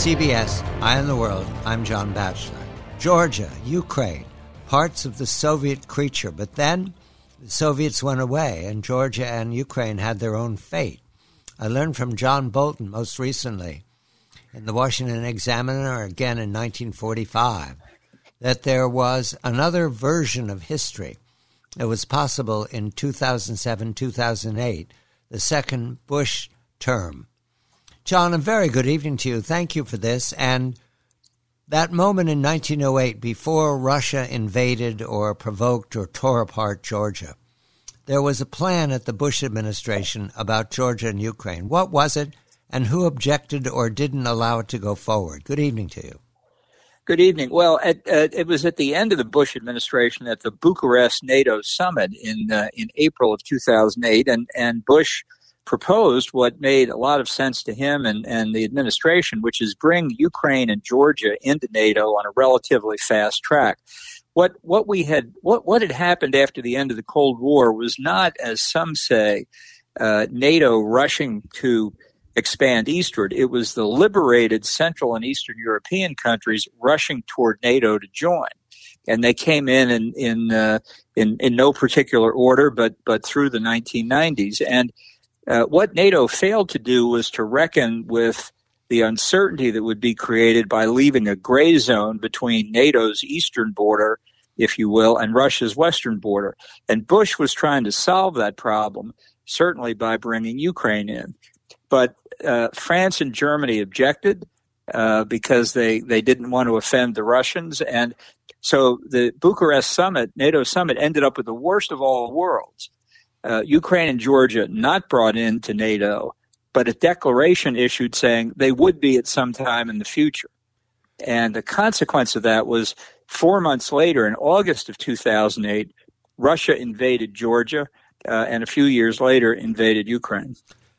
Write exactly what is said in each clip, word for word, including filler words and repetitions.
C B S, Eye on the World, I'm John Batchelor. Georgia, Ukraine, parts of the Soviet creature, but then the Soviets went away and Georgia and Ukraine had their own fate. I learned from John Bolton most recently in the Washington Examiner, again in nineteen forty-five, that there was another version of history that was possible in two thousand seven, two thousand eight, the second Bush term. John, a very good evening to you. Thank you for this. And that moment in nineteen oh eight, before Russia invaded or provoked or tore apart Georgia, there was a plan at the Bush administration about Georgia and Ukraine. What was it, and who objected or didn't allow it to go forward? Good evening to you. Good evening. Well, at, uh, it was at the end of the Bush administration at the Bucharest NATO summit in uh, in April of two thousand eight, and, and Bush proposed what made a lot of sense to him and, and the administration, which is bring Ukraine and Georgia into NATO on a relatively fast track. What what we had what what had happened after the end of the Cold War was not, as some say, uh, NATO rushing to expand eastward. It was the liberated Central and Eastern European countries rushing toward NATO to join, and they came in in in uh, in, in no particular order, but but through the nineteen nineties. And uh, what NATO failed to do was to reckon with the uncertainty that would be created by leaving a gray zone between NATO's eastern border, if you will, and Russia's western border. And Bush was trying to solve that problem, certainly by bringing Ukraine in. But uh, France and Germany objected uh, because they, they didn't want to offend the Russians. And so the Bucharest summit, NATO summit, ended up with the worst of all worlds. Uh, Ukraine and Georgia not brought into NATO, but a declaration issued saying they would be at some time in the future. And the consequence of that was four months later, in August of two thousand eight, Russia invaded Georgia, uh, and a few years later invaded Ukraine.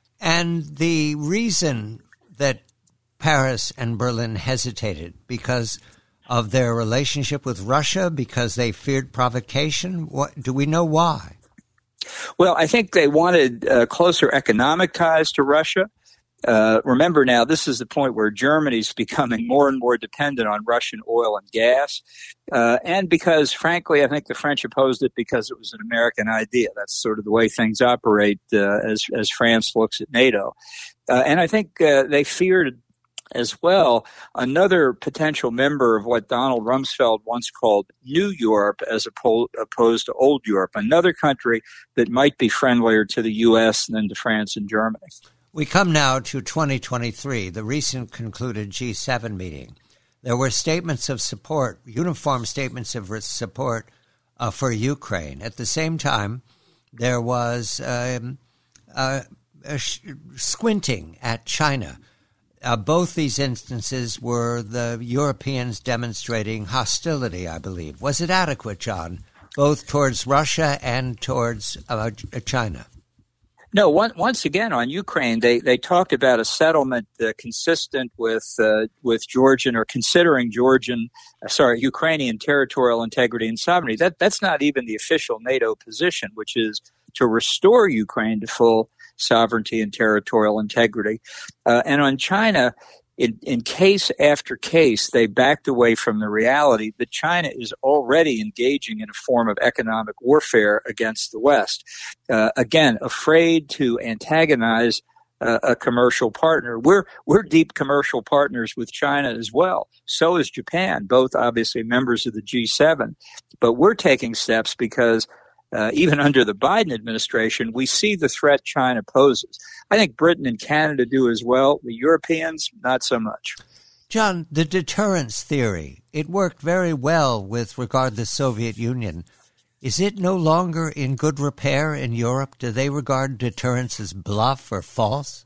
And the reason that Paris and Berlin hesitated, because of their relationship with Russia, because they feared provocation? What, do we know why? Well, I think they wanted uh, closer economic ties to Russia. Uh, remember now, this is the point where Germany's becoming more and more dependent on Russian oil and gas. Uh, and because, frankly, I think the French opposed it because it was an American idea. That's sort of the way things operate uh, as, as France looks at NATO. Uh, and I think uh, they feared as well another potential member of what Donald Rumsfeld once called New Europe as opposed to Old Europe, another country that might be friendlier to the U S than to France and Germany. We come now to twenty twenty-three, the recent concluded G seven meeting. There were statements of support, uniform statements of support uh, for Ukraine. At the same time, there was um, uh, a sh- squinting at China. Uh, both these instances were the Europeans demonstrating hostility, I believe. Was it adequate, John, both towards Russia and towards uh, China? No, one, once again, on Ukraine, they, they talked about a settlement uh, consistent with uh, with Georgian or considering Georgian, uh, sorry, Ukrainian territorial integrity and sovereignty. That that's not even the official NATO position, which is to restore Ukraine to full sovereignty and territorial integrity. Uh, and on China, in, in case after case, they backed away from the reality that China is already engaging in a form of economic warfare against the West. Uh, again, afraid to antagonize uh, a commercial partner. We're we're deep commercial partners with China as well. So is Japan, both obviously members of the G seven. But we're taking steps because Uh, even under the Biden administration, we see the threat China poses. I think Britain and Canada do as well. The Europeans, not so much. John, the deterrence theory, it worked very well with regard to the Soviet Union. Is it no longer in good repair in Europe? Do they regard deterrence as bluff or false?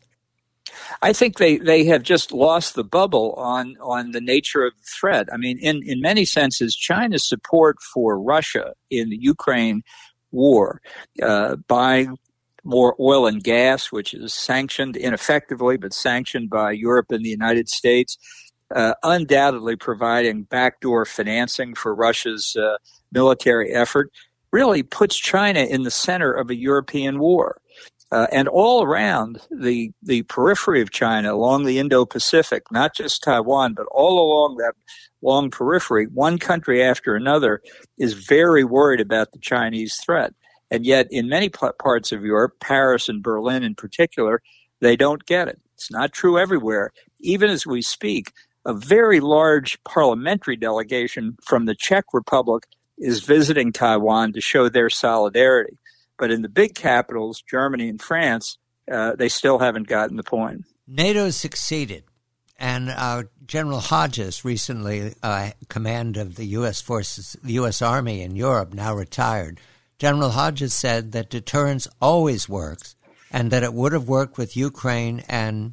I think they, they have just lost the bubble on, on the nature of the threat. I mean, in, in many senses, China's support for Russia in the Ukraine war, uh, buying more oil and gas, which is sanctioned ineffectively, but sanctioned by Europe and the United States, uh, undoubtedly providing backdoor financing for Russia's uh, military effort, really puts China in the center of a European war. Uh, and all around the the periphery of China, along the Indo-Pacific, not just Taiwan, but all along that long periphery, one country after another is very worried about the Chinese threat. And yet in many p- parts of Europe, Paris and Berlin in particular, they don't get it. It's not true everywhere. Even as we speak, a very large parliamentary delegation from the Czech Republic is visiting Taiwan to show their solidarity. But in the big capitals, Germany and France, uh, they still haven't gotten the point. NATO succeeded. And uh, General Hodges, recently uh, command of the U S forces, the U S Army in Europe, now retired, General Hodges said that deterrence always works and that it would have worked with Ukraine and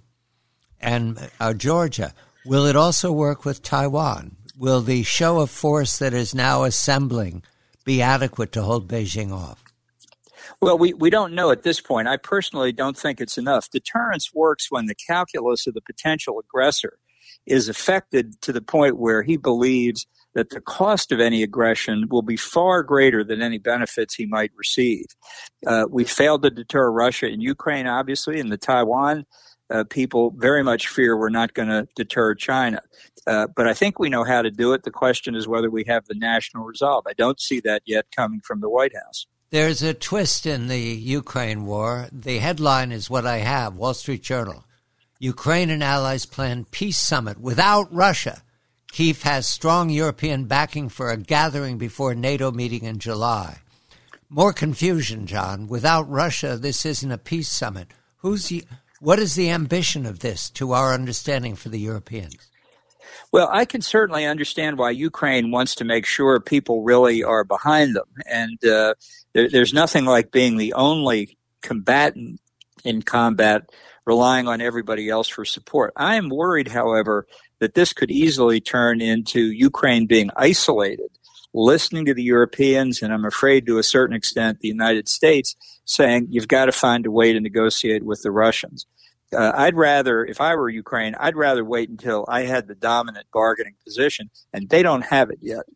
and uh, Georgia. Will it also work with Taiwan? Will the show of force that is now assembling be adequate to hold Beijing off? Well, we, we don't know at this point. I personally don't think it's enough. Deterrence works when the calculus of the potential aggressor is affected to the point where he believes that the cost of any aggression will be far greater than any benefits he might receive. Uh, we failed to deter Russia in Ukraine, obviously, and the Taiwan uh, people very much fear we're not going to deter China. Uh, but I think we know how to do it. The question is whether we have the national resolve. I don't see that yet coming from the White House. There's a twist in the Ukraine war. The headline is what I have, Wall Street Journal. Ukraine and allies plan peace summit without Russia. Kyiv has strong European backing for a gathering before NATO meeting in July. More confusion, John. Without Russia, this isn't a peace summit. Who's the, what is the ambition of this, to our understanding, for the Europeans? Well, I can certainly understand why Ukraine wants to make sure people really are behind them. And uh, there, there's nothing like being the only combatant in combat, relying on everybody else for support. I am worried, however, that this could easily turn into Ukraine being isolated, listening to the Europeans, and I'm afraid to a certain extent the United States, saying you've got to find a way to negotiate with the Russians. Uh, I'd rather, if I were Ukraine, I'd rather wait until I had the dominant bargaining position, and they don't have it yet.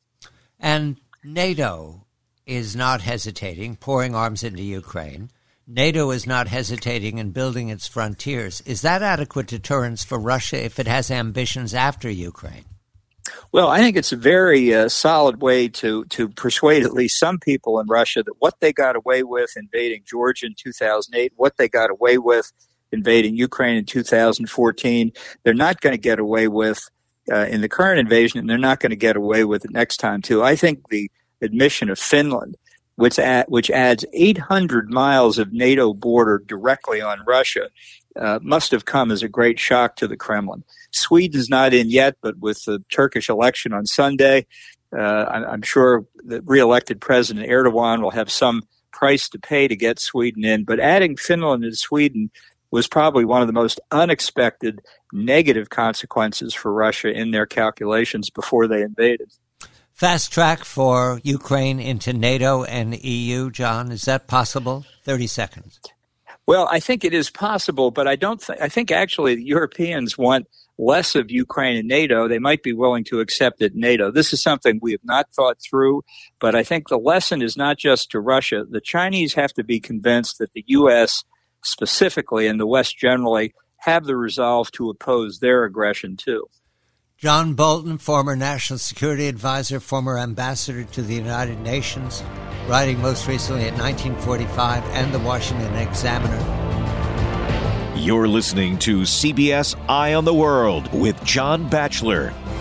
And NATO is not hesitating, pouring arms into Ukraine. NATO is not hesitating in building its frontiers. Is that adequate deterrence for Russia if it has ambitions after Ukraine? Well, I think it's a very uh, solid way to, to persuade at least some people in Russia that what they got away with invading Georgia in two thousand eight, what they got away with invading Ukraine in two thousand fourteen, they're not going to get away with uh, in the current invasion, and they're not going to get away with it next time, too. I think the admission of Finland, which, add, which adds eight hundred miles of NATO border directly on Russia, uh, must have come as a great shock to the Kremlin. Sweden's not in yet, but with the Turkish election on Sunday, uh, I'm sure the re-elected President Erdogan will have some price to pay to get Sweden in. But adding Finland and Sweden was probably one of the most unexpected negative consequences for Russia in their calculations before they invaded. Fast track for Ukraine into NATO and E U, John. Is that possible? thirty seconds. Well, I think it is possible, but I don't think, I think actually the Europeans want less of Ukraine and NATO. They might be willing to accept it in NATO. This is something we have not thought through, but I think the lesson is not just to Russia. The Chinese have to be convinced that the U S specifically and the West generally have the resolve to oppose their aggression too. John Bolton, former National Security Advisor, former ambassador to the United Nations, writing most recently at nineteen forty-five and the Washington Examiner. You're listening to C B S Eye on the World with John Batchelor.